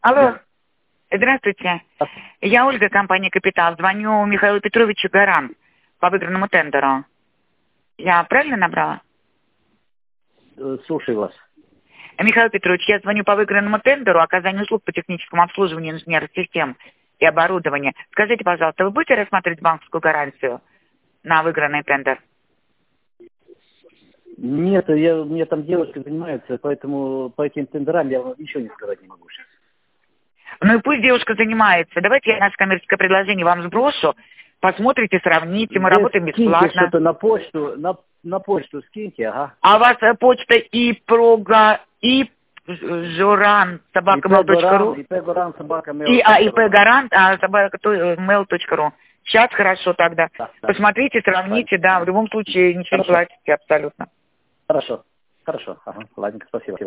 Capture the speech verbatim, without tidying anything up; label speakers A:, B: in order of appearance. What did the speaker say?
A: Алло.
B: Да.
A: Здравствуйте. Я Ольга, компания «Капитал». Звоню Михаилу Петровичу Гарант по выигранному тендеру. Я правильно набрала?
B: Слушаю вас.
A: Михаил Петрович, я звоню по выигранному тендеру оказанию услуг по техническому обслуживанию инженерных систем и оборудования. Скажите, пожалуйста, вы будете рассматривать банковскую гарантию на выигранный тендер?
B: Нет, я, у меня там девушка занимается, поэтому по этим тендерам я вам ничего не сказать не могу сейчас.
A: Ну и пусть девушка занимается. Давайте я наше коммерческое предложение вам сброшу. Посмотрите, сравните. Мы
B: Вы
A: работаем
B: скиньте
A: бесплатно.
B: что-то на почту, на, на почту скиньте, ага.
A: А у вас э, почта и прога, и журан собака мейл точка ру.
B: ИП Горан, собака
A: И, а, ИП
B: mail.ru.
A: Гарант, а собака мейл точка ру. Сейчас хорошо тогда.
B: Да, да.
A: Посмотрите, сравните, да, в любом случае ничего не
B: Хорошо.
A: платите абсолютно.
B: Хорошо, хорошо, ага, ладненько, спасибо.